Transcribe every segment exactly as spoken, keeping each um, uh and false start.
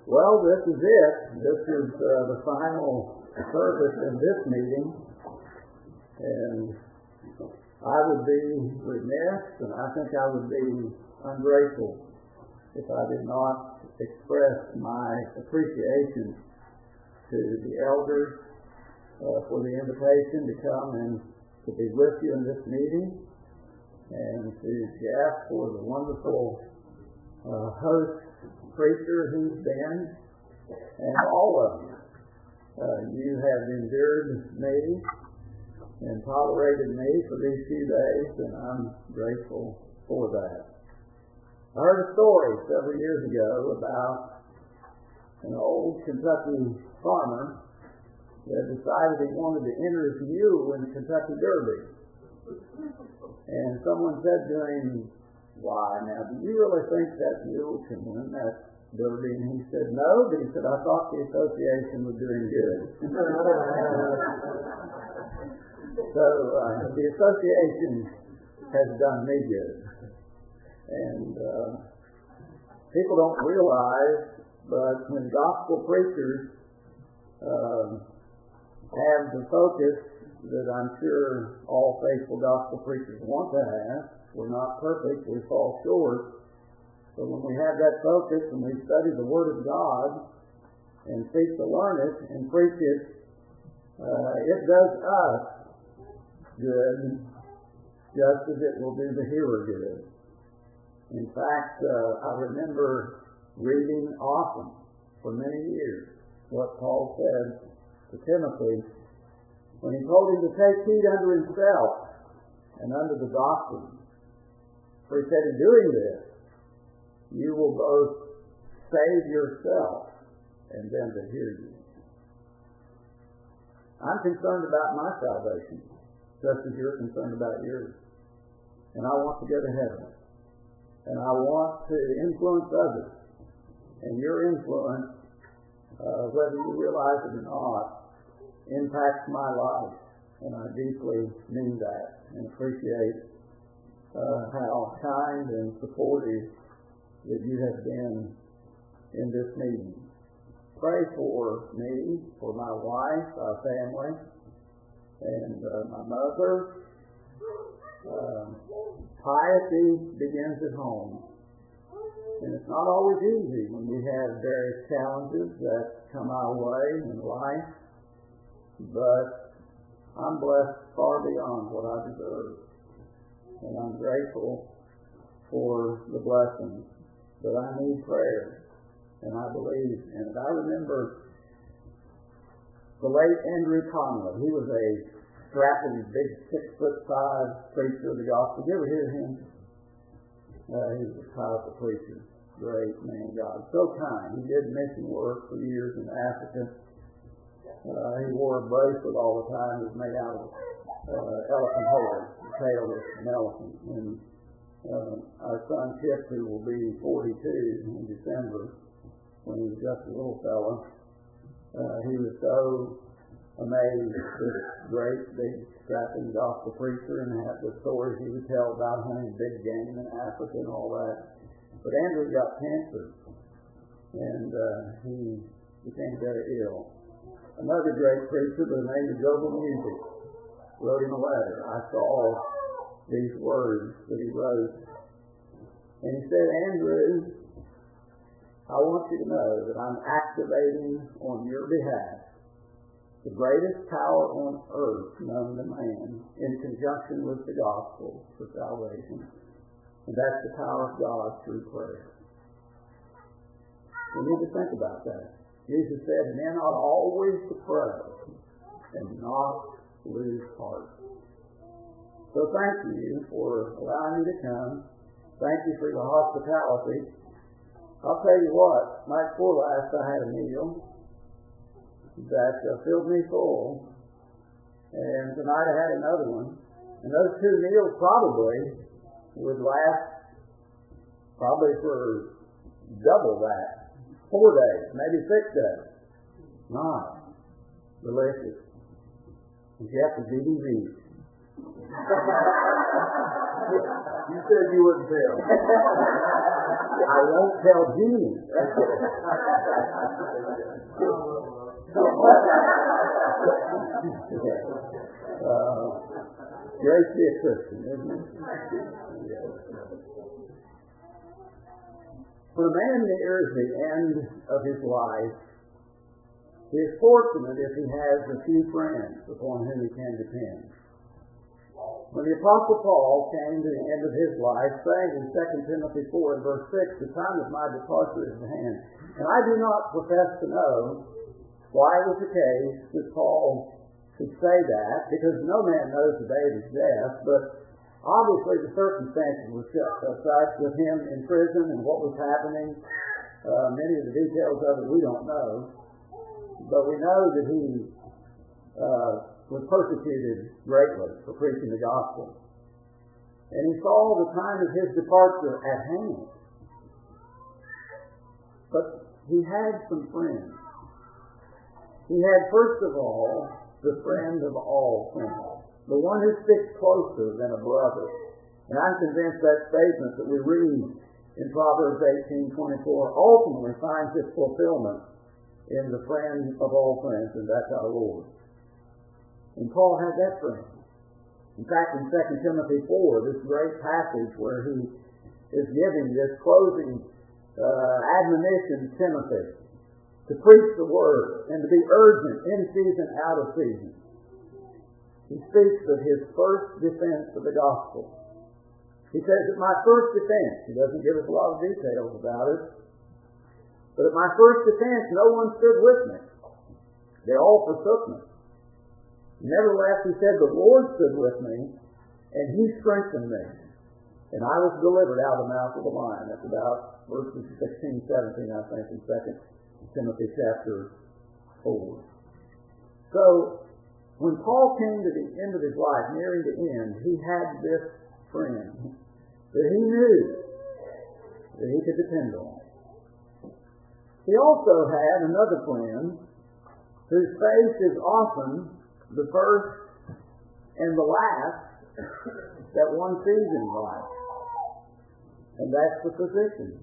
Well, this is it. This is uh, the final service in this meeting, and I would be remiss, and I think I would be ungrateful if I did not express my appreciation to the elders uh, for the invitation to come and to be with you in this meeting, and to Jeff for the wonderful uh, host preacher who's been, and all of you. Uh, you have endured me and tolerated me for these few days, and I'm grateful for that. I heard a story several years ago about an old Kentucky farmer that decided he wanted to enter his mule in the Kentucky Derby. And someone said to him, "Why, now, do you really think that mule can win that Derby?" And he said, "No," but he said, "I thought the association was doing good." So uh, the association has done me good. And uh, people don't realize, but when gospel preachers uh, have the focus that I'm sure all faithful gospel preachers want to have, we're not perfect, we fall short. But when we have that focus and we study the Word of God and seek to learn it and preach it, uh, it does us good, just as it will do the hearer good. In fact, uh, I remember reading often for many years what Paul said to Timothy when he told him to take heed unto himself and unto the doctrine. For he said, in doing this, you will both save yourself and them that hear you. I'm concerned about my salvation, just as you're concerned about yours. And I want to go to heaven. And I want to influence others. And your influence, uh, whether you realize it or not, impacts my life. And I deeply mean that and appreciate uh, how kind and supportive that you have been in this meeting. Pray for me, for my wife, our family, and uh, my mother. Uh, piety begins at home. And it's not always easy when we have various challenges that come our way in life. But I'm blessed far beyond what I deserve. And I'm grateful for the blessings. But I need prayer, and I believe in it. I remember the late Andrew Conley. He was a strapping, big, six-foot-five preacher of the gospel. Did you ever hear him? Uh, he was a powerful preacher. Great man of God. So kind. He did mission work for years in Africa. Uh, he wore a bracelet all the time. It was made out of uh, elephant hair. The tail was an elephant. And Uh, our son Chip, who will be forty-two in December, when he was just a little fella, uh, he was so amazed at this great, big, strapping gospel preacher, and had the stories he would tell about hunting big game in Africa and all that. But Andrew got cancer, and uh, he became very ill. Another great preacher by the name of Jobel Music wrote him a letter. I saw these words that he wrote. And he said, "Andrew, I want you to know that I'm activating on your behalf the greatest power on earth known to man in conjunction with the gospel for salvation. And that's the power of God through prayer." We need to think about that. Jesus said, "Men ought always to pray and not lose heart." So thank you for allowing me to come. Thank you for your hospitality. I'll tell you what, night before last I had a meal that uh, filled me full. And tonight I had another one. And those two meals probably would last probably for double that. Four days, maybe six days. Nice. Delicious. And Jeff was eating these. You said you wouldn't tell. I I won't tell Jeannie. uh, Grace be a Christian, isn't it? Yes. When a man nears the end of his life, he is fortunate if he has a few friends upon whom he can depend. When the Apostle Paul came to the end of his life, saying in Second Timothy four and verse six, the time of my departure is at hand. And I do not profess to know why it was the case that Paul could say that, because no man knows the day of his death, but obviously the circumstances were such with him in prison and what was happening. Uh, many of the details of it we don't know. But we know that he uh, was persecuted greatly for preaching the gospel. And he saw the time of his departure at hand. But he had some friends. He had, first of all, the friend of all friends, the one who sticks closer than a brother. And I'm convinced that statement that we read in Proverbs eighteen twenty-four ultimately finds its fulfillment in the friend of all friends, and that's our Lord. And Paul had that friend. In fact, in Second Timothy four, this great passage where he is giving this closing uh, admonition to Timothy to preach the word and to be urgent in season, out of season. He speaks of his first defense of the gospel. He says, at my first defense, he doesn't give us a lot of details about it, but at my first defense, no one stood with me. They all forsook me. Nevertheless, he said, the Lord stood with me, and he strengthened me. And I was delivered out of the mouth of the lion. That's about verses sixteen, seventeen, I think, in Second Timothy chapter four. So, when Paul came to the end of his life, nearing the end, he had this friend that he knew that he could depend on. He also had another friend whose face is often the first and the last that one sees in life. And that's the physician.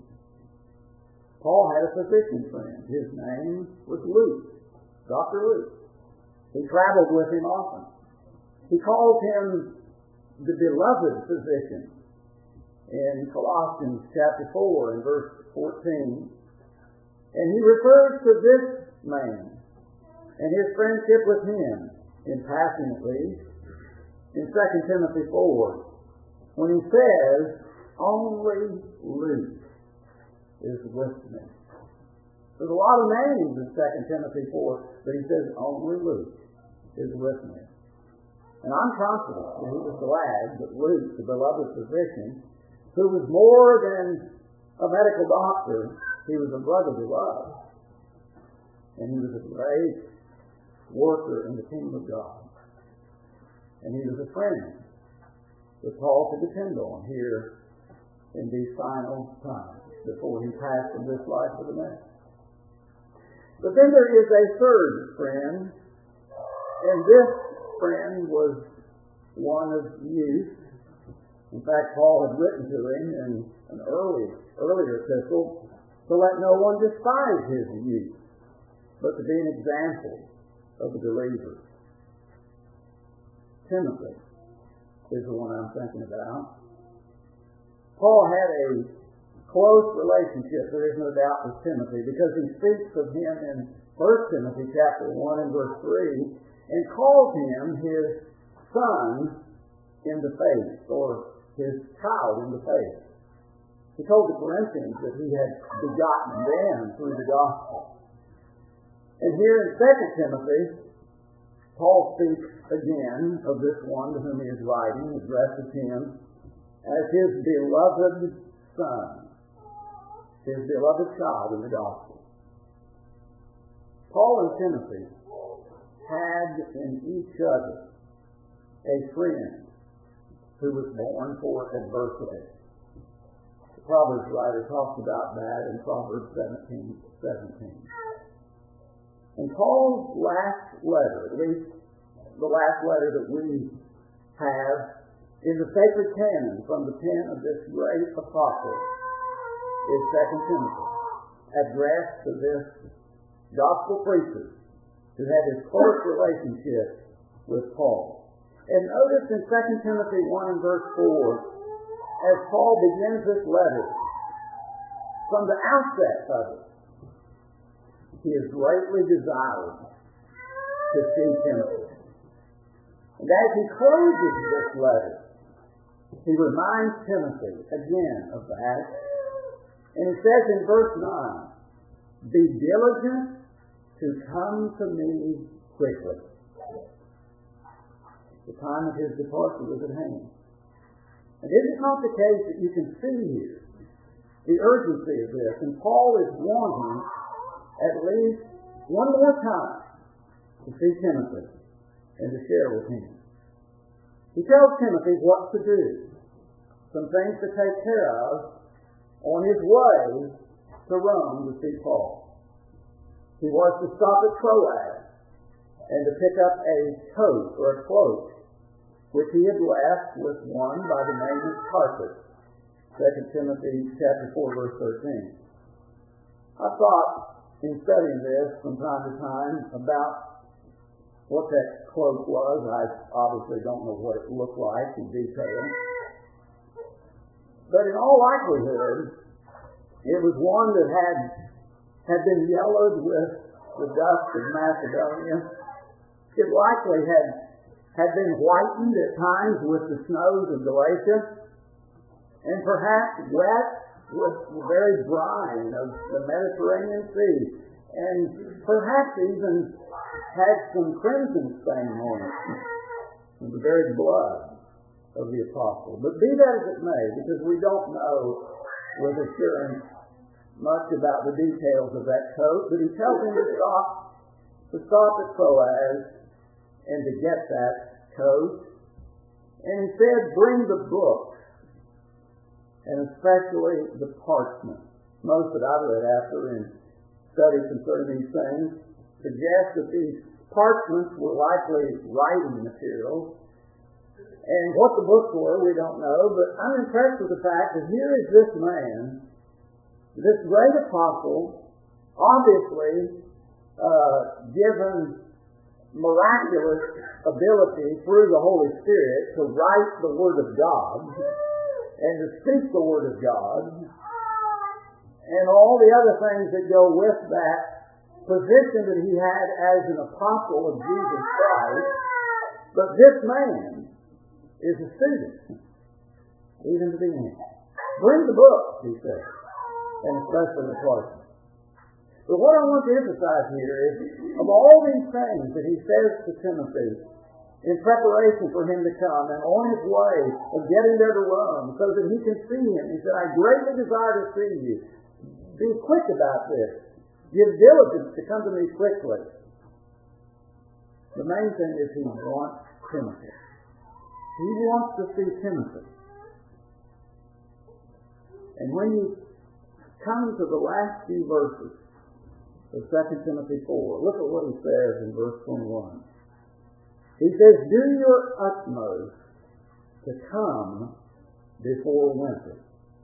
Paul had a physician friend. His name was Luke, Doctor Luke. He traveled with him often. He called him the beloved physician in Colossians chapter four and verse fourteen. And he refers to this man and his friendship with him, in passing at least, in Second Timothy four, when he says, only Luke is with me. There's a lot of names in Second Timothy four, but he says, only Luke is with me. And I'm confident that he was glad that Luke, the beloved physician, who was more than a medical doctor, he was a brother to love. And he was a great worker in the kingdom of God. And he was a friend that Paul could depend on here in these final times before he passed from this life to the next. But then there is a third friend, and this friend was one of youth. In fact, Paul had written to him in an early, earlier epistle to let no one despise his youth, but to be an example of the believers. Timothy is the one I'm thinking about. Paul had a close relationship, there is no doubt, with Timothy, because he speaks of him in First Timothy chapter one and verse three, and calls him his son in the faith, or his child in the faith. He told the Corinthians that he had begotten them through the gospel. And here in Second Timothy, Paul speaks again of this one to whom he is writing, addresses him as his beloved son, his beloved child in the gospel. Paul and Timothy had in each other a friend who was born for adversity. The Proverbs writer talks about that in Proverbs seventeen seventeen. And Paul's last letter, at least the last letter that we have, is a sacred canon from the pen of this great apostle, is Second Timothy, addressed to this gospel preacher who had this close relationship with Paul. And notice in Second Timothy one and verse four, as Paul begins this letter, from the outset of it, he is greatly desired to see Timothy. And as he closes this letter, he reminds Timothy again of that. And he says in verse nine, be diligent to come to me quickly. The time of his departure was at hand. And is it not the case that you can see here the urgency of this? And Paul is wanting at least one more time to see Timothy and to share with him. He tells Timothy what to do, some things to take care of on his way to Rome to see Paul. He was to stop at Troas and to pick up a coat or a cloak which he had left with one by the name of Carpus. Second Timothy chapter four, verse thirteen. I thought in studying this from time to time about what that cloak was. I obviously don't know what it looked like in detail. But in all likelihood, it was one that had had been yellowed with the dust of Macedonia. It likely had had been whitened at times with the snows of Galatia, and perhaps wet with the very brine of the Mediterranean Sea, and perhaps even had some crimson stain on it, the very blood of the apostle. But be that as it may, because we don't know with assurance much about the details of that coat, but he tells him to stop, to stop at Troas and to get that coat. And he said, bring the book, and especially the parchment. Most that I've read after in studies concerning these things suggest that these parchments were likely writing materials. And what the books were, we don't know, but I'm impressed with the fact that here is this man, this great apostle, obviously uh, given miraculous ability through the Holy Spirit to write the Word of God and to speak the Word of God and all the other things that go with that position that he had as an apostle of Jesus Christ. But this man is a student, even to the end. Bring the book, he says, and especially the parchment. But what I want to emphasize here is, of all these things that he says to Timothy in preparation for him to come and on his way of getting there to Rome so that he can see him, he said, I greatly desire to see you. Be quick about this. Give diligence to come to me quickly. The main thing is he wants Timothy. He wants to see Timothy. And when you come to the last few verses of Second Timothy four, look at what he says in verse twenty-one. He says, do your utmost to come before winter.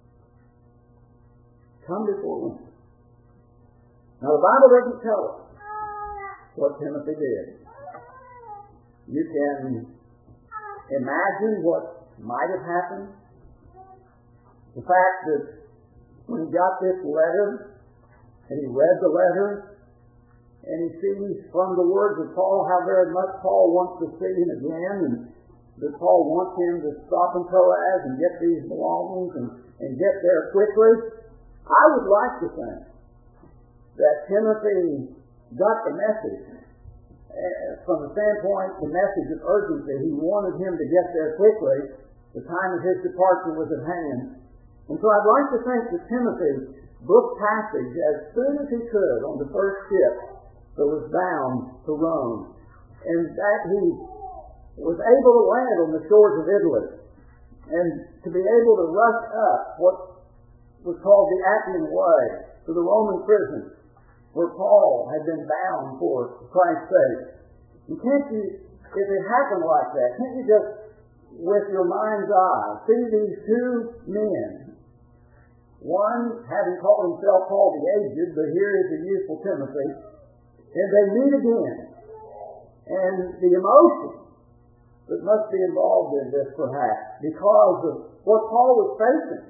Come before winter. Now the Bible doesn't tell us what Timothy did. You can imagine what might have happened. The fact that when he got this letter, and he read the letter, and he sees from the words of Paul how very much Paul wants to see him again, and that Paul wants him to stop in Troas and get these belongings and, and get there quickly. I would like to think that Timothy got the message uh, from the standpoint, the message of urgency. He wanted him to get there quickly. The time of his departure was at hand. And so I'd like to think that Timothy booked passage as soon as he could on the first ship that was bound to Rome, and that he was able to land on the shores of Italy and to be able to rush up what was called the Appian Way to the Roman prison where Paul had been bound for Christ's sake. And can't you, if it happened like that, can't you just, with your mind's eye, see these two men one having called himself Paul the aged, but here is the youthful Timothy, and they meet again. And the emotion that must be involved in this, perhaps, because of what Paul was facing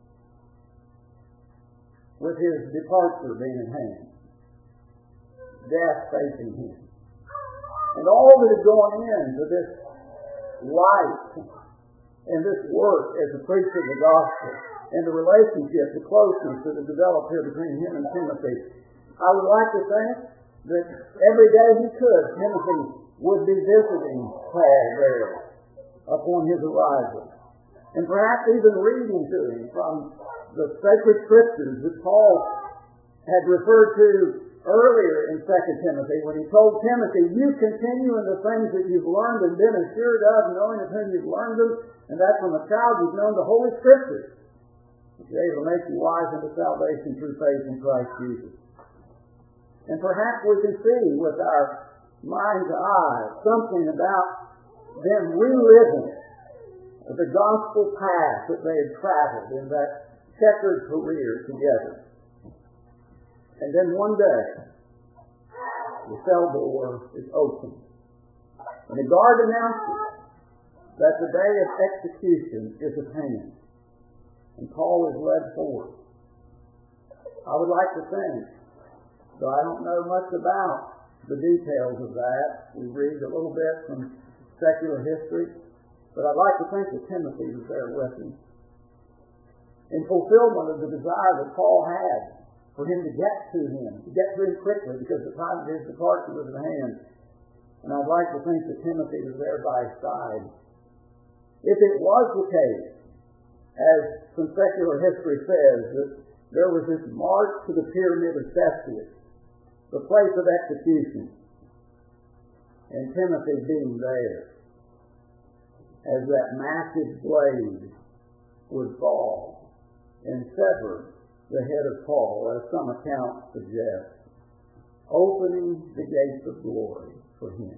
with his departure being at hand, death facing him, and all that is going into this life and this work as a preacher of the gospel, and the relationship, the closeness that has developed here between him and Timothy. I would like to think that every day he could, Timothy would be visiting Paul there upon his arrival, and perhaps even reading to him from the sacred scriptures that Paul had referred to earlier in Second Timothy, when he told Timothy, you continue in the things that you've learned and been assured of, knowing of whom you've learned them, and that from a child you've known the Holy Scriptures, which are able to make you wise unto salvation through faith in Christ Jesus. And perhaps we can see with our mind's eye something about them reliving the gospel path that they had traveled in that checkered career together. And then one day, the cell door is open, and the guard announces that the day of execution is at hand, and Paul is led forward. I would like to think, though I don't know much about the details of that, we read a little bit from secular history, but I'd like to think that Timothy was there with him, in fulfillment of the desire that Paul had for him to get to him, to get to him quickly, because the time of his departure was at hand. And I'd like to think that Timothy was there by his side. If it was the case, as some secular history says, that there was this march to the pyramid of Thespius, the place of execution, and Timothy being there, as that massive blade would fall and sever the head of Paul, as some accounts suggest, opening the gates of glory for him.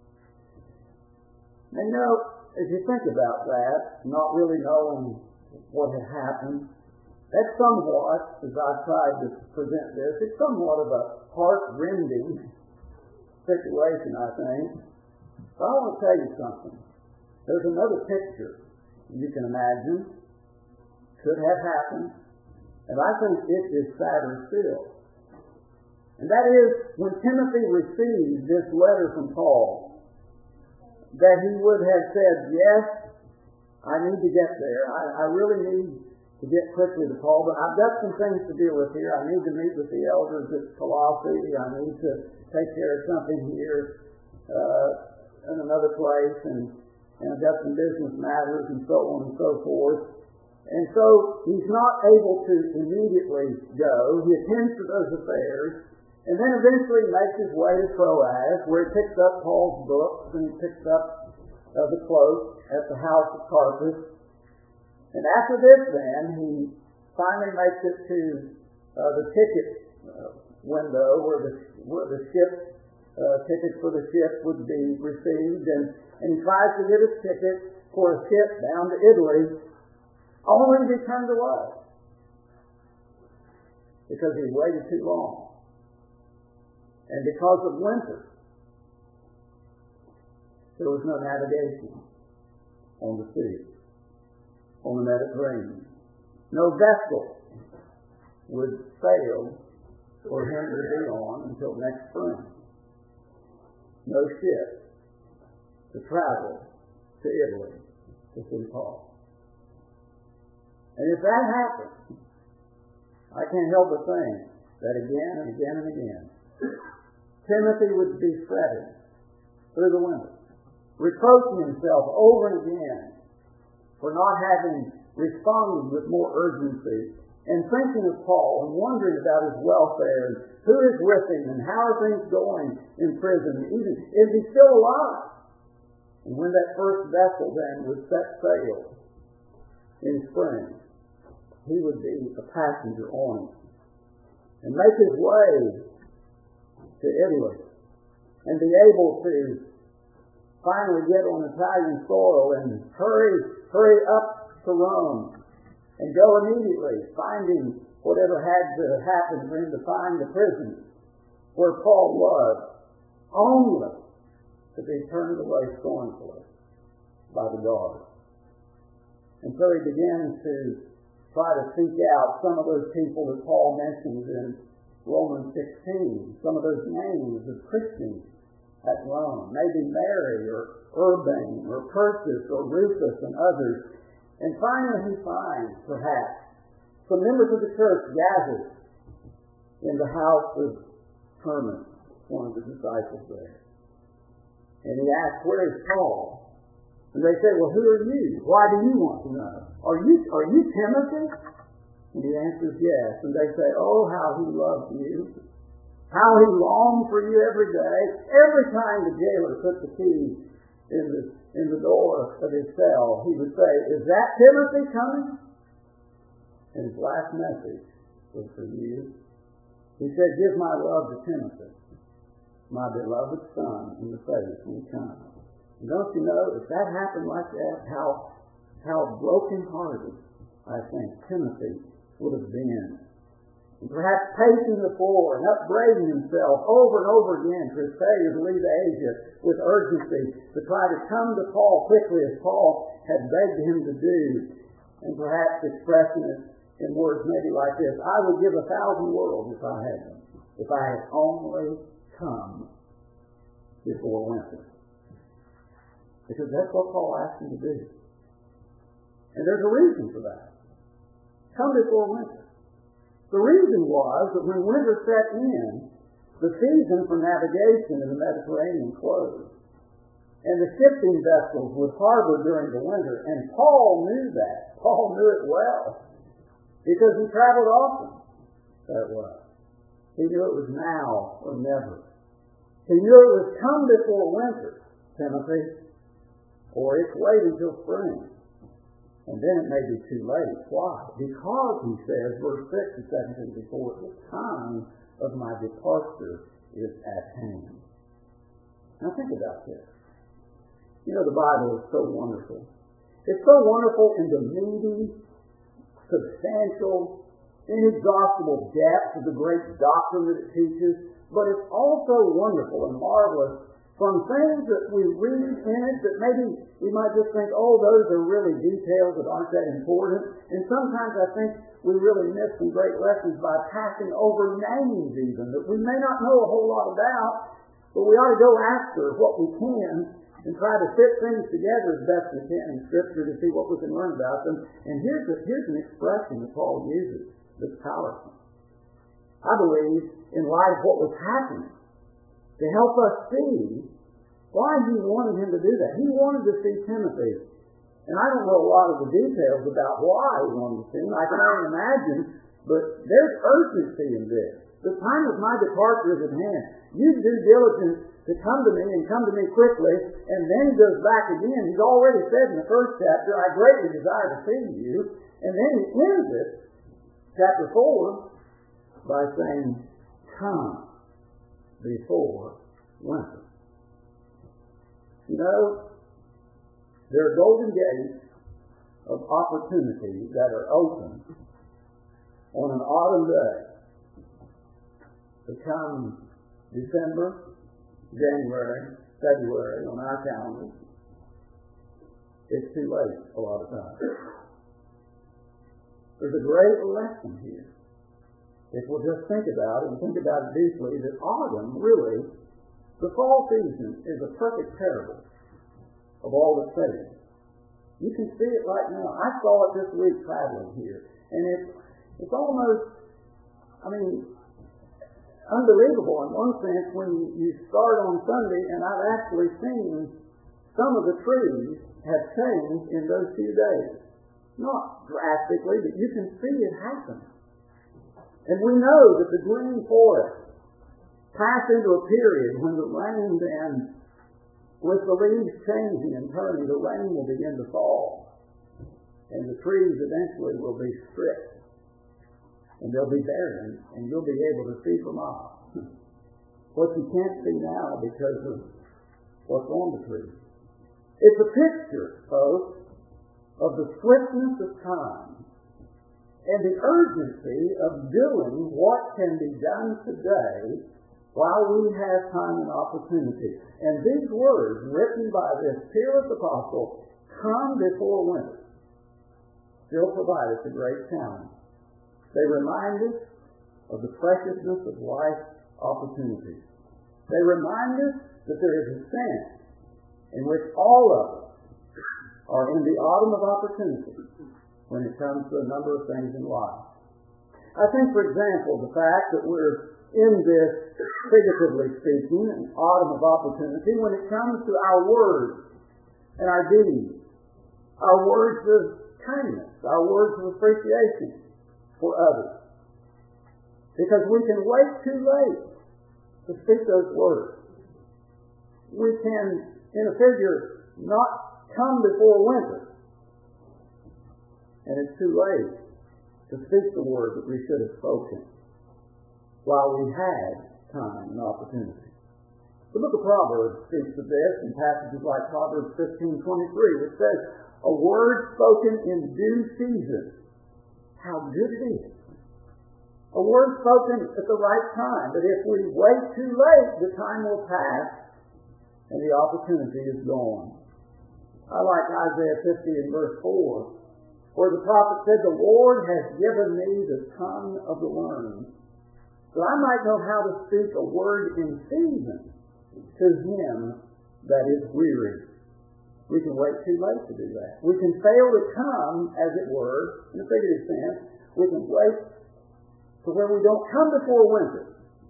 And you know, as you think about that, not really knowing what had happened, that's somewhat, as I've tried to present this, it's somewhat of a heart-rending situation, I think. But I want to tell you something. There's another picture you can imagine, could have happened, and I think it is sadder still. And that is, when Timothy received this letter from Paul, that he would have said, yes, I need to get there. I, I really need to get quickly to Paul, but I've got some things to deal with here. I need to meet with the elders at Colossae. I need to take care of something here uh, in another place, and, and I've got some business matters and so on and so forth. And so he's not able to immediately go. He attends to those affairs, and then eventually makes his way to Troas, where he picks up Paul's books, and he picks up uh, the cloak at the house of Carpus. And after this, then, he finally makes it to uh, the ticket uh, window where the where the ship uh, tickets for the ship would be received, and, and he tries to get a ticket for a ship down to Italy, only to be turned away because he waited too long, and because of winter, there was no navigation on the sea, on the Mediterranean. No vessel would sail for him to be on until next spring. No ship to travel to Italy to see Paul. And if that happened, I can't help but think that again and again and again, Timothy would be fretting through the winter, reproaching himself over and again for not having responded with more urgency, and thinking of Paul and wondering about his welfare and who is with him and how are things going in prison, even is he still alive? And when that first vessel then would set sail in spring, he would be a passenger on it and make his way to Italy and be able to finally get on Italian soil and hurry, hurry up to Rome and go immediately, finding whatever had to happen for him to find the prison where Paul was, only to be turned away scornfully by the guards. And so he began to try to seek out some of those people that Paul mentions in Romans sixteen, some of those names of Christians at Rome, maybe Mary or Urbain or Persis or Rufus and others. And finally he finds, perhaps, some members of the church gathered in the house of Hermas, one of the disciples there. And he asks, "Where is Paul?" And they say, "Well, who are you? Why do you want to know? Are you, are you Timothy?" And he answers, "Yes." And they say, "Oh, how he loves you. How he longed for you every day." Every time the jailer put the key in the, in the door of his cell, he would say, "Is that Timothy coming?" And his last message was for you. He said, "Give my love to Timothy, my beloved son, in the faith when he comes." And don't you know, if that happened like that, how, how broken-hearted, I think, Timothy would have been. And perhaps pacing the floor and upbraiding himself over and over again for his failure to leave Asia with urgency, to try to come to Paul quickly as Paul had begged him to do, and perhaps expressing it in words maybe like this: "I would give a thousand worlds if I had them, if I had only come before winter." Because that's what Paul asked him to do. And there's a reason for that. Come before winter. The reason was that when winter set in, the season for navigation in the Mediterranean closed, and the shipping vessels would harbor during the winter, and Paul knew that. Paul knew it well, because he traveled often that way. He knew it was now or never. He knew it was come before winter, Timothy, or it's wait until spring. And then it may be too late. Why? Because, he says, verse six of Second Timothy four, "The time of my departure is at hand." Now think about this. You know, the Bible is so wonderful. It's so wonderful in the meaty, substantial, inexhaustible depth of the great doctrine that it teaches, but it's also wonderful and marvelous from things that we read in it that maybe we might just think, oh, those are really details that aren't that important. And sometimes I think we really miss some great lessons by passing over names even that we may not know a whole lot about, but we ought to go after what we can and try to fit things together as best we can in Scripture to see what we can learn about them. And here's, a, here's an expression that Paul uses that's powerful. I believe, in light of what was happening, to help us see why he wanted him to do that. He wanted to see Timothy. And I don't know a lot of the details about why he wanted to see him. I can only imagine, but there's urgency in this. The time of my departure is at hand. You do diligence to come to me and come to me quickly, and then he goes back again. He's already said in the first chapter, "I greatly desire to see you." And then he ends it, chapter four, by saying, "Come before winter." You know, there are golden gates of opportunity that are open on an autumn day to come December, January, February on our calendar. It's too late a lot of times. There's a great lesson here. If we'll just think about it and think about it deeply, that autumn, really, the fall season is a perfect parable of all that's said. You can see it right now. I saw it this week traveling here. And it's, it's almost, I mean, unbelievable in one sense when you start on Sunday, and I've actually seen some of the trees have changed in those few days. Not drastically, but you can see it happen. And we know that the green forest passed into a period when the rain then, with the leaves changing and turning, the rain will begin to fall. And the trees eventually will be stripped. And they'll be barren, and you'll be able to see from off what you can't see now because of what's on the tree. It's a picture, folks, of the swiftness of time and the urgency of doing what can be done today while we have time and opportunity. And these words written by this peerless apostle, come before winter, still provide us a great challenge. They remind us of the preciousness of life's opportunities. They remind us that there is a sense in which all of us are in the autumn of opportunity when it comes to a number of things in life. I think, for example, the fact that we're in this, figuratively speaking, an autumn of opportunity when it comes to our words and our deeds, our words of kindness, our words of appreciation for others. Because we can wait too late to speak those words. We can, in a figure, not come before winter. And it's too late to speak the word that we should have spoken while we had time and opportunity. The book of Proverbs speaks of this in passages like Proverbs fifteen twenty-three, which says, a word spoken in due season, how good it is. A word spoken at the right time, but if we wait too late, the time will pass and the opportunity is gone. I like Isaiah fifty and verse four, where the prophet said, the Lord has given me the tongue of the learned, so I might know how to speak a word in season to him that is weary. We can wait too late to do that. We can fail to come, as it were, in a figurative sense. We can wait to where we don't come before winter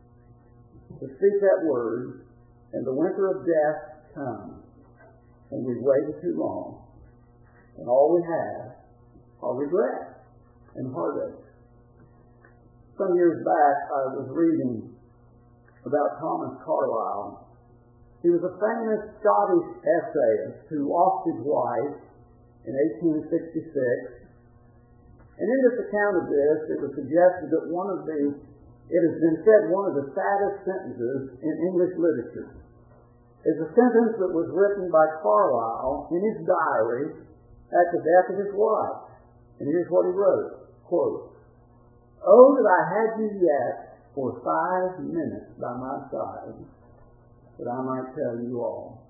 to speak that word, and the winter of death comes, and we waited too long, and all we have are regret and heartache. Some years back, I was reading about Thomas Carlyle. He was a famous Scottish essayist who lost his wife in eighteen sixty-six. And in this account of this, it was suggested that one of the, it has been said, one of the saddest sentences in English literature is a sentence that was written by Carlyle in his diary at the death of his wife. And here's what he wrote, quote, oh, that I had you yet for five minutes by my side, that I might tell you all.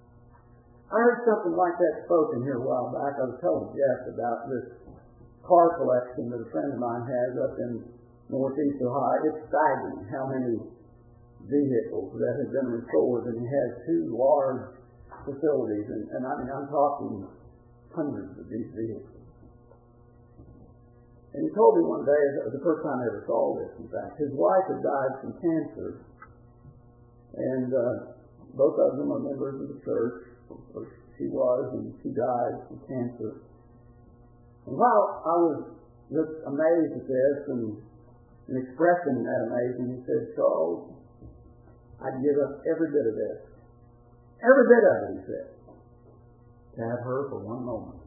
I heard something like that spoken here a while back. I was telling Jeff about this car collection that a friend of mine has up in northeast Ohio. It's staggering how many vehicles that have been restored, and he has two large facilities, and, and I mean, I'm talking hundreds of these vehicles. And he told me one day, the first time I ever saw this, in fact, his wife had died from cancer. And uh, both of them are members of the church, or she was, and she died from cancer. And while I was just amazed at this and, and expressing that amazement, he said, Charles, I'd give up every bit of this. Every bit of it, he said, to have her for one moment.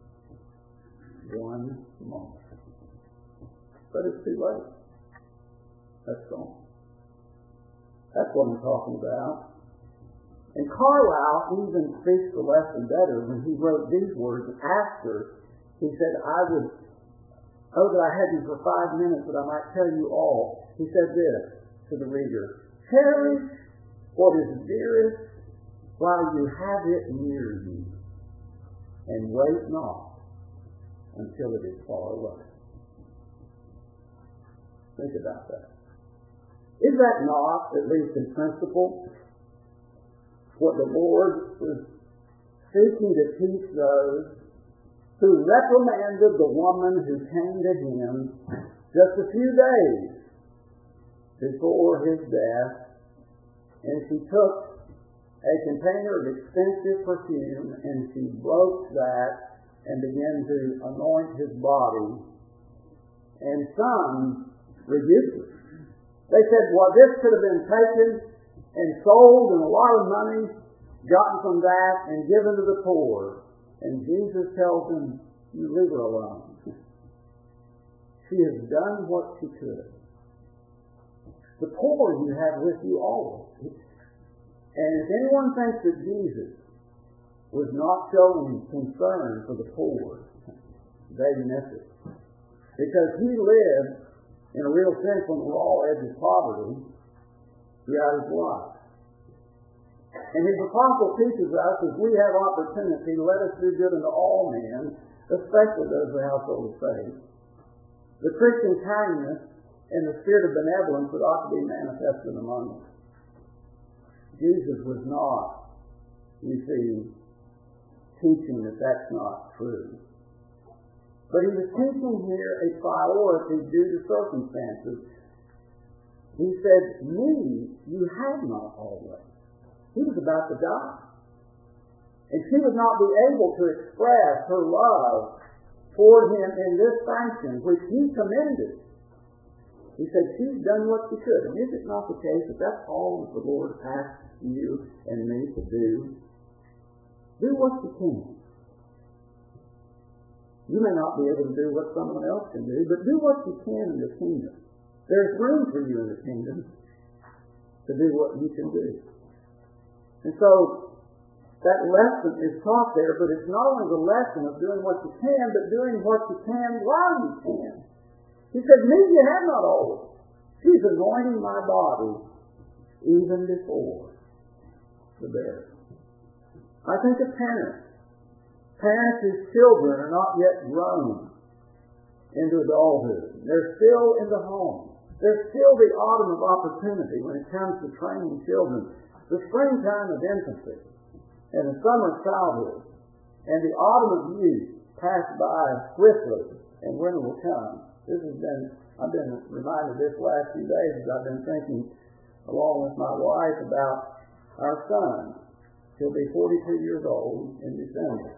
One moment. But it's too late. That's gone. That's what I'm talking about. And Carlyle even speaks the lesson better when he wrote these words after he said, I would, oh, that I had you for five minutes that I might tell you all. He said this to the reader, cherish what is dearest while you have it near you, and wait not until it is far away. Think about that. Is that not, at least in principle, what the Lord was seeking to teach those who reprimanded the woman who came to him just a few days before his death, and she took a container of expensive perfume and she broke that and began to anoint his body, and some rebuked her. They said, well, this could have been taken and sold and a lot of money gotten from that and given to the poor. And Jesus tells them, you leave her alone. She has done what she could. The poor you have with you always. And if anyone thinks that Jesus was not showing concern for the poor, they miss it. because he lived in a real sense on the raw edge of poverty throughout his life. And his apostle teaches us, as we have opportunity, let us do good unto all men, especially those of the household of faith. The Christian kindness and the spirit of benevolence that ought to be manifested among us. Jesus was not, you see, teaching that that's not true. But he was teaching here a priority due to circumstances. He said, me you have not always. He was about to die. And she would not be able to express her love for him in this fashion, which he commended. He said, she's done what she could. And is it not the case that that's all that the Lord asks you and me to do? Do what you can. You may not be able to do what someone else can do, but do what you can in the kingdom. There's room for you in the kingdom to do what you can do. And so, that lesson is taught there, but it's not only the lesson of doing what you can, but doing what you can while you can. He said, me you have not always. She's anointing my body even before the burial. I think of parents. Parents whose children are not yet grown into adulthood. They're still in the home. There's still the autumn of opportunity when it comes to training children. The springtime of infancy and the summer of childhood and the autumn of youth pass by swiftly, and winter will come. This has been, I've been reminded this last few days as I've been thinking along with my wife about our son. He'll be forty-two years old in December.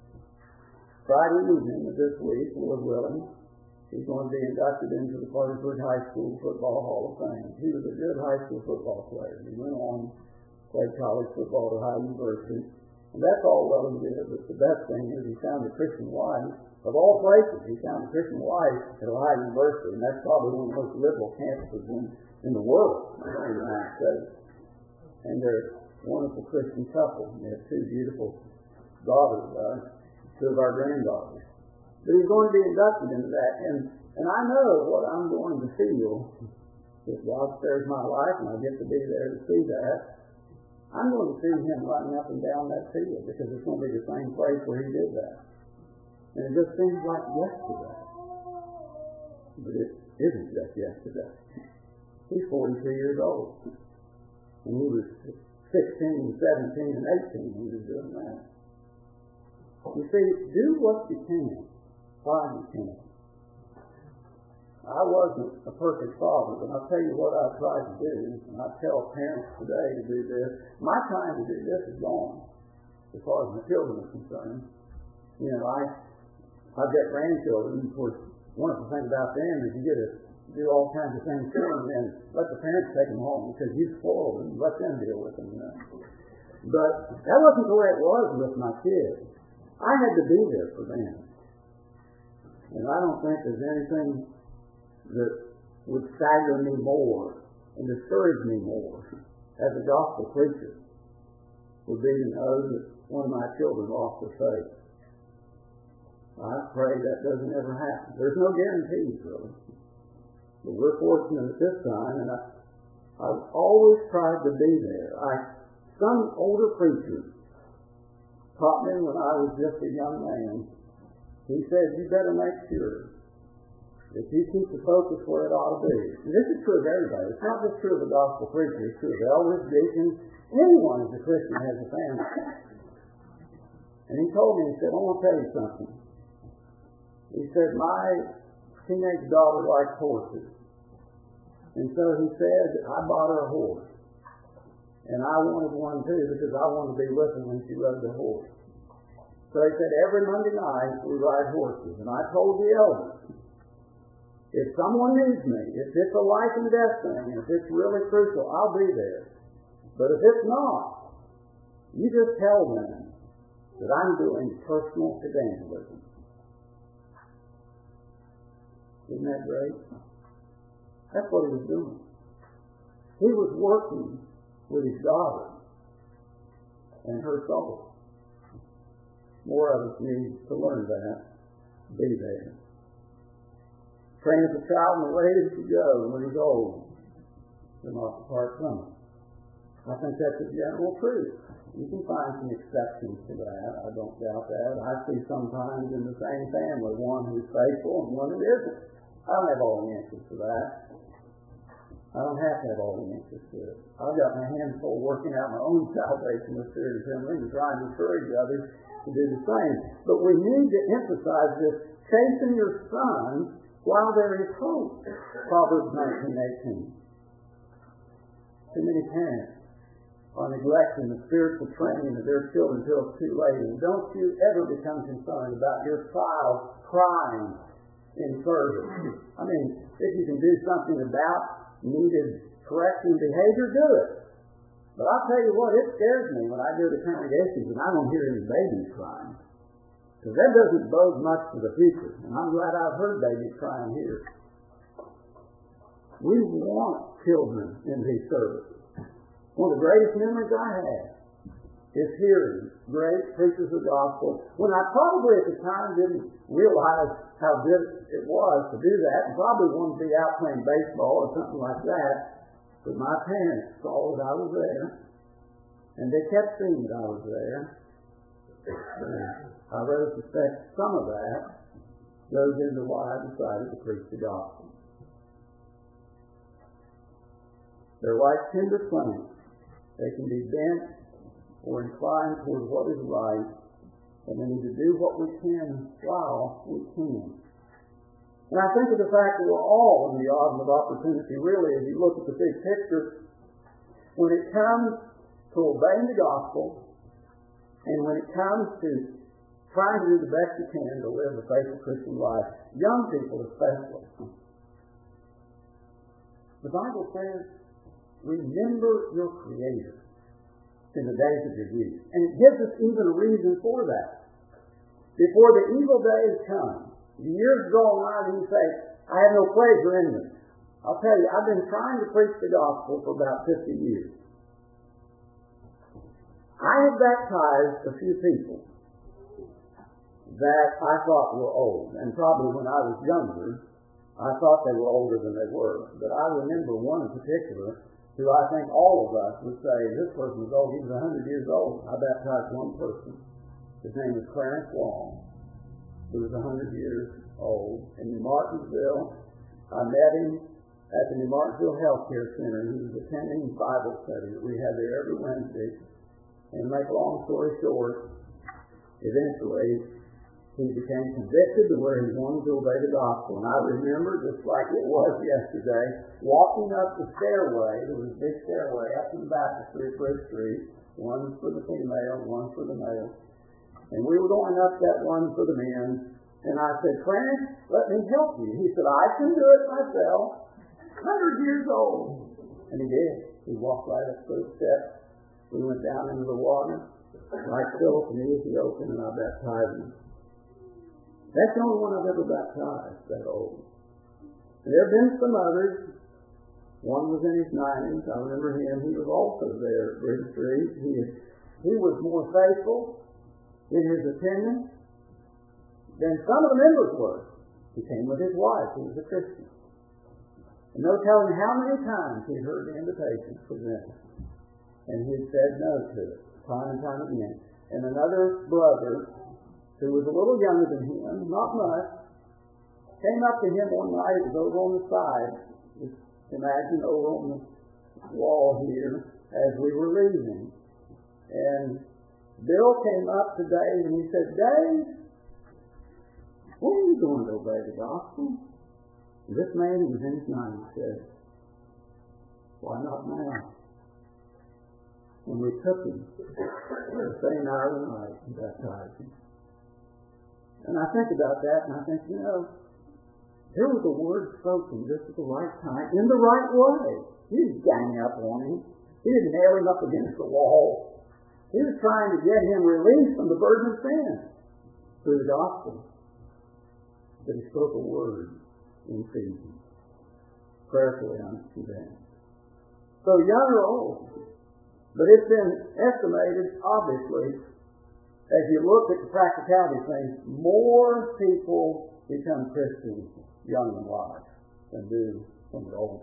Friday evening of this week, Lord willing, he's going to be inducted into the Parkersburg High School Football Hall of Fame. He was a good high school football player. He went on, played college football at Ohio University. And that's all well and good, but the best thing is he found a Christian wife. Of all places, he found a Christian wife at Ohio University, and that's probably one of the most liberal campuses in, in the world, in the United States. And they're a wonderful Christian couple. They have two beautiful daughters, uh, two of our granddaughters. But he's going to be inducted into that, and, and I know what I'm going to feel if God spares my life and I get to be there to see that. I'm going to see him running up and down that field because it's going to be the same place where he did that. And it just seems like yesterday. But it isn't just yesterday. He's forty-two years old. And he was sixteen, seventeen, and eighteen when he was doing that. You see, do what you can while you can. I wasn't a perfect father, but I'll tell you what I tried to do, and I tell parents today to do this. My time to do this is gone, as far as my children are concerned. You know, I, I've got grandchildren, and of course, one of the things about them is you get to do all kinds of things to them, and let the parents take them home, because you spoil them, let them deal with them, you know. But that wasn't the way it was with my kids. I had to be there for them. And I don't think there's anything that would stagger me more and discourage me more as a gospel preacher would be to know that one of my children lost their faith. I pray that doesn't ever happen. There's no guarantees, really. But we're fortunate at this time, and I, I've always tried to be there. I, some older preacher taught me when I was just a young man. He said, you better make sure that you keep the focus where it ought to be. And this is true of everybody. It's not just true of the gospel preacher. It's true of elders, deacons, anyone who's a Christian has a family. And he told me, he said, I want to tell you something. He said, my teenage daughter likes horses. And so he said, I bought her a horse. And I wanted one too because I wanted to be with her when she rode the horse. So he said, every Monday night we ride horses. And I told the elders, if someone needs me, if it's a life and death thing, if it's really crucial, I'll be there. But if it's not, you just tell them that I'm doing personal evangelism. Isn't that great? That's what he was doing. He was working with his daughter and her soul. More of us need to learn that, be there. train up a child in the way that he should go, and when he's old, he'll not depart from it. I think that's a general truth. You can find some exceptions to that. I don't doubt that. I see sometimes in the same family one who's faithful and one who isn't. I don't have all the answers to that. I don't have to have all the answers to it. I've got my hands full working out my own salvation with fear and trembling and trying to encourage others to do the same. But we need to emphasize this. Chasten your sons while there is hope. Proverbs nineteen eighteen. Too many parents are neglecting the spiritual training of their children until it's too late. And don't you ever become concerned about your child crying in service. I mean, if you can do something about needed correcting behavior, do it. But I'll tell you what, it scares me when I go to congregations and I don't hear any babies crying. Because that doesn't bode much for the future. And I'm glad I've heard babies crying here. We want children in these services. One of the greatest memories I have is hearing great preachers of the gospel when I probably at the time didn't realize how good it was to do that, and probably wanted to be out playing baseball or something like that. But my parents saw that I was there, and they kept seeing that I was there. And I rather suspect some of that goes into why I decided to preach the gospel. They're like tender plants. They can be bent or inclined toward what is right, and we need to do what we can while we can. And I think of the fact that we're all in the autumn of opportunity, really, as you look at the big picture, when it comes to obeying the gospel, and when it comes to trying to do the best you can to live a faithful Christian life, young people especially. The Bible says, remember your Creator in the days of your youth. And it gives us even a reason for that. Before the evil days come, the years go on and you say, I have no pleasure in this. I'll tell you, I've been trying to preach the gospel for about fifty years. I have baptized a few people that I thought were old. And probably when I was younger, I thought they were older than they were. But I remember one in particular who I think all of us would say, this person was old. He was one hundred years old. I baptized one person. His name was Clarence Long, who was one hundred years old. In New Martinsville, I met him at the New Martinsville Healthcare Center. He was attending Bible study that we had there every Wednesday. And to make a long story short, eventually he became convicted to where he wanted to obey the gospel. And I remember, just like it was yesterday, walking up the stairway. There was a big stairway up in the baptistry at Bridge Street. One for the female, one for the male. And we were going up that one for the men. And I said, Clarence, let me help you. He said, I can do it myself. one hundred years old. And he did. He walked right up those steps. We went down into the water. Like Philip and Ethiopian, and I baptized him. That's the only one I've ever baptized, that old. And there have been some others. One was in his nineties. I remember him. He was also there at Bridge Street. He, he was more faithful in his attendance than some of the members were. He came with his wife. He was a Christian. And no telling how many times he'd heard the invitation presented. And he'd said no to it, time and time again. And another brother, who was a little younger than him, not much, came up to him one night. It was over on the side. Just imagine over on the wall here as we were leaving. And Bill came up to Dave and he said, Dave, when are you going to obey the gospel? And this man, who was in his nineties, said, why not now? And we took him the same hour of the night and baptized him. And I think about that, and I think, you know, there was a word spoken just at the right time, in the right way. He didn't gang up on him. He didn't nail him up against the wall. He was trying to get him released from the burden of sin through the gospel. But he spoke a word in season, prayerfully unconvinced. So young or old, but it's been estimated, obviously, as you look at the practicality of things, more people become Christians young in life than do when they're older.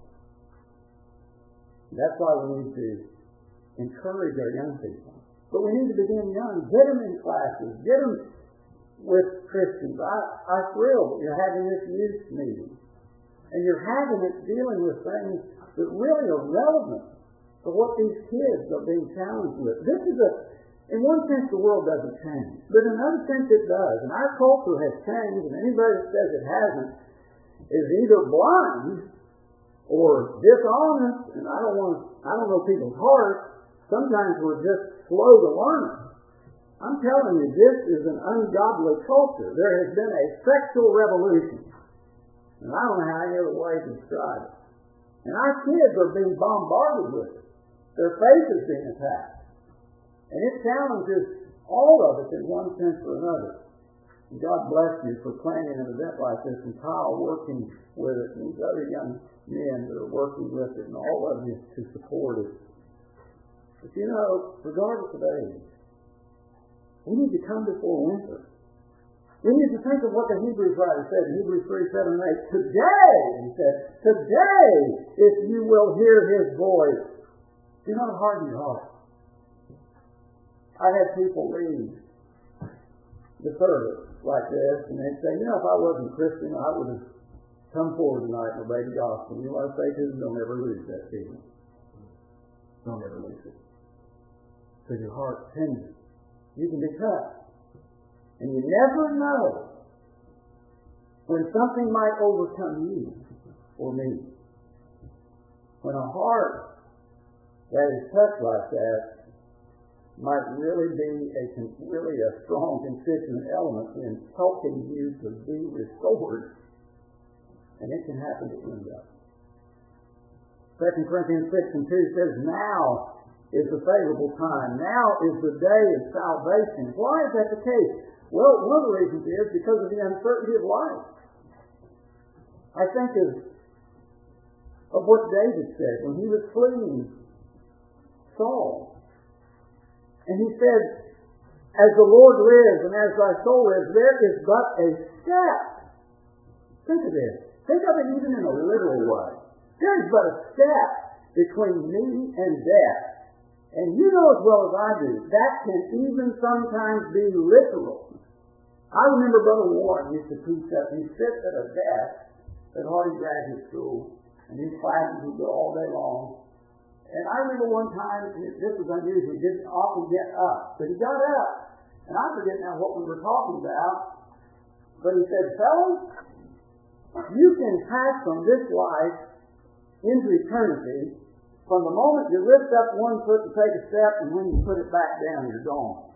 That's why we need to encourage our young people. But we need to begin young. Get them in classes. Get them with Christians. I, I thrill that you're having this youth meeting. And you're having it dealing with things that really are relevant to what these kids are being challenged with. This is a, in one sense, the world doesn't change. But in another sense, it does. And our culture has changed, and anybody that says it hasn't is either blind or dishonest. And I don't want to, I don't know people's hearts. Sometimes we're just slow to learn. I'm telling you, this is an ungodly culture. There has been a sexual revolution. And I don't know how any other way to describe it. And our kids are being bombarded with it. Their faith is being attacked. And it challenges all of us in one sense or another. And God bless you for planning an event like this, and Kyle working with it, and these other young men that are working with it, and all of you to support it. But you know, regardless of age, we need to come before winter. We need to think of what the Hebrews writer said in Hebrews three, seven, and eight. Today, he said, today, if you will hear his voice, do not harden your heart. I had people leave the service like this, and they'd say, you know, if I wasn't Christian, I would have come forward tonight and obeyed the gospel. You want to say to them, don't ever lose that feeling. Don't ever lose it. Because your heart's tender. You can be cut. And you never know when something might overcome you or me. When a heart that is touched like that might really be a really a strong constituent element in helping you to be restored. And it can happen to anybody. Second Corinthians six and two says, now is the favorable time. Now is the day of salvation. Why is that the case? Well, one of the reasons is because of the uncertainty of life. I think of, of what David said when he was fleeing Saul. And he said, as the Lord lives and as thy soul lives, there is but a step. Think of this. Think of it even in a literal way. There is but a step between me and death. And you know as well as I do, that can even sometimes be literal. I remember Brother Warren used to teach us. He'd sit at a desk at Hardy Graduate School, and his classes would go all day long. And I remember one time, and this was unusual, he didn't often get up. But he got up, and I forget now what we were talking about, but he said, fellas, you can pass from this life into eternity from the moment you lift up one foot to take a step, and when you put it back down, you're gone.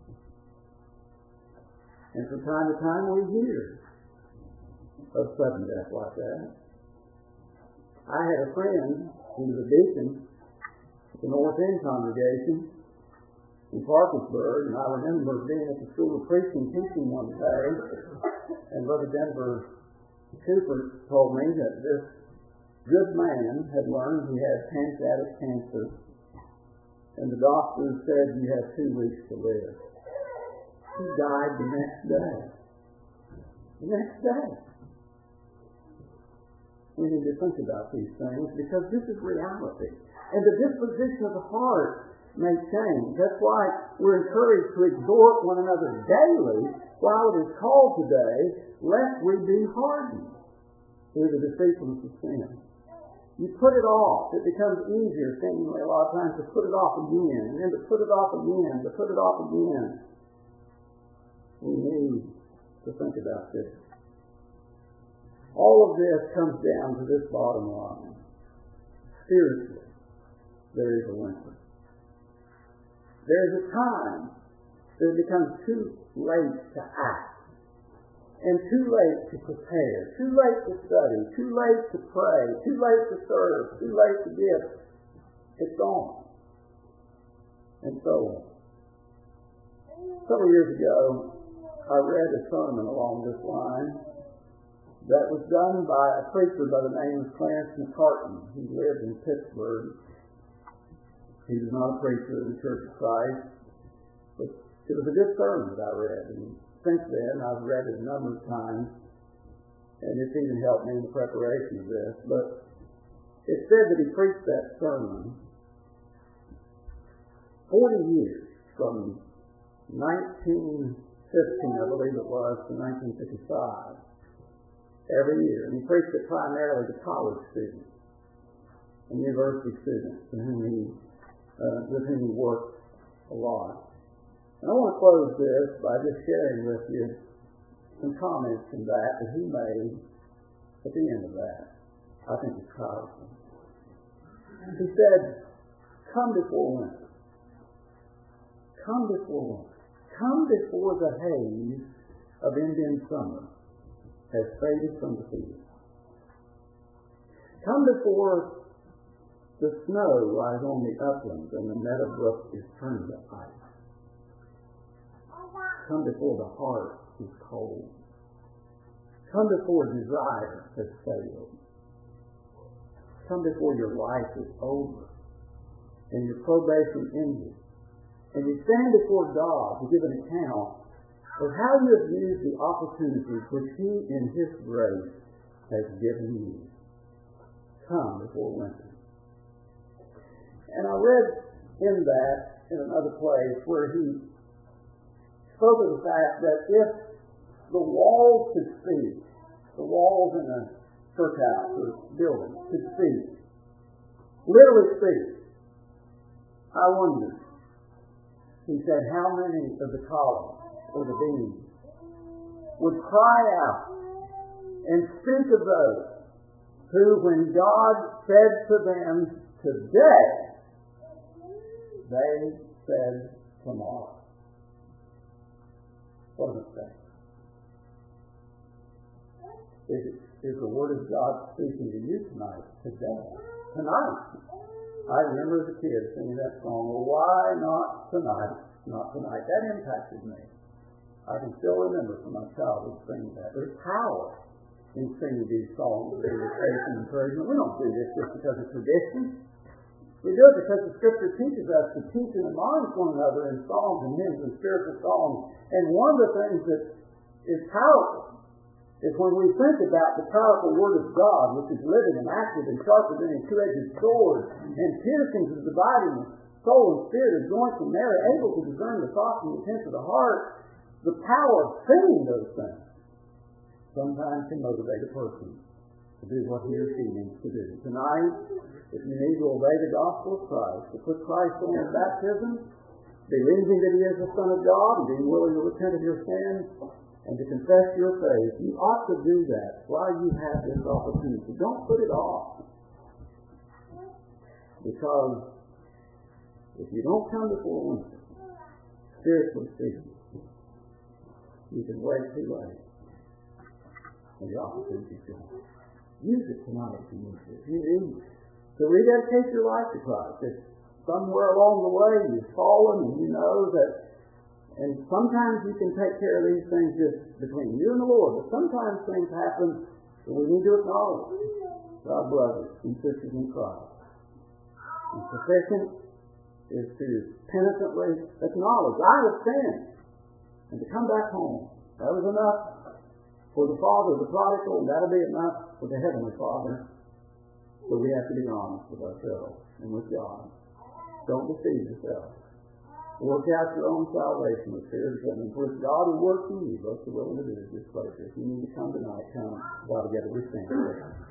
And from time to time we hear of sudden death like that. I had a friend who was a deacon at the North End congregation in Parkersburg, and I remember being at the school of preaching teaching one day, and Brother Denver Cooper told me that this good man had learned he had pancreatic cancer, and the doctor said you have two weeks to live. He died the next day. The next day. We need to think about these things because this is reality. And the disposition of the heart may change. That's why we're encouraged to exhort one another daily while it is called today, lest we be hardened through the deceitfulness of sin. You put it off. It becomes easier, seemingly, a lot of times, to put it off again, and then to put it off again, to put it off again. We need to think about this. All of this comes down to this bottom line. Spiritually, there is a winter. There is a time that it becomes too late to act, and too late to prepare, too late to study, too late to pray, too late to serve, too late to give. It's gone. And so, several years ago, I read a sermon along this line that was done by a preacher by the name of Clarence McCartney. He lived in Pittsburgh. He was not a preacher of the Church of Christ, but it was a good sermon that I read. And since then, I've read it a number of times. and it's even helped me in the preparation of this, but it said that he preached that sermon forty years, from nineteen fifteen, I believe it was, to nineteen fifty-five, every year. And he preached it primarily to college students and university students with whom he, uh, with whom he worked a lot. And I want to close this by just sharing with you some comments from that that he made at the end of that. I think it's powerful. He said, come before winter. Come before winter. Come before the haze of Indian summer has faded from the field. Come before the snow lies on the uplands and the meadow brook is turned to ice. Come before the heart is cold. Come before desire has failed. Come before your life is over and your probation ended. And you stand before God to give an account of how you have used the opportunities which He in His grace has given you. Come before winter. And I read in that, in another place, where he spoke of the fact that if the walls could speak, the walls in a church house or building could speak, literally speak, I wonder, he said, how many of the columns or the beams would cry out and speak of those who, when God said to them, today, they said tomorrow. What a mistake. Is, it, is the Word of God speaking to you tonight, today? Tonight. I remember as a kid singing that song, well, why not tonight? Not tonight. That impacted me. I can still remember from my childhood singing that. There's power in singing these songs of invitation and encouragement. We don't do this just because of tradition. We do it because the Scripture teaches us to teach and admonish one another in songs and hymns and spiritual songs. And one of the things that is powerful is when we think about the powerful Word of God, which is living and active and sharper than a two-edged sword, and piercing to the dividing soul and spirit of joints and marrow, able to discern the thoughts and intents of the heart. The power of singing those things sometimes can motivate a person to do what he or she needs to do. Tonight, if you need to obey the gospel of Christ, to put Christ on in baptism, believing that He is the Son of God, and being willing to repent of your sins, and to confess your faith, you ought to do that while you have this opportunity. Don't put it off. Because if you don't come before winter, spiritually speaking, you can wait too late. And the opportunity is gone. Use it tonight if you need to. If you need to rededicate your life to Christ, if somewhere along the way you've fallen and you know that. And sometimes you can take care of these things just between you and the Lord, but sometimes things happen that we need to acknowledge. Our brothers and sisters in Christ. And sufficient is to penitently acknowledge, I have sinned, and to come back home. That was enough for the father of the prodigal, and that'll be enough for the Heavenly Father. But we have to be honest with ourselves and with God. Don't deceive yourself. Work out your own salvation with fear and trembling, for God will work in you, both the will and the good of His pleasure. If you need to come tonight, come while together we stand.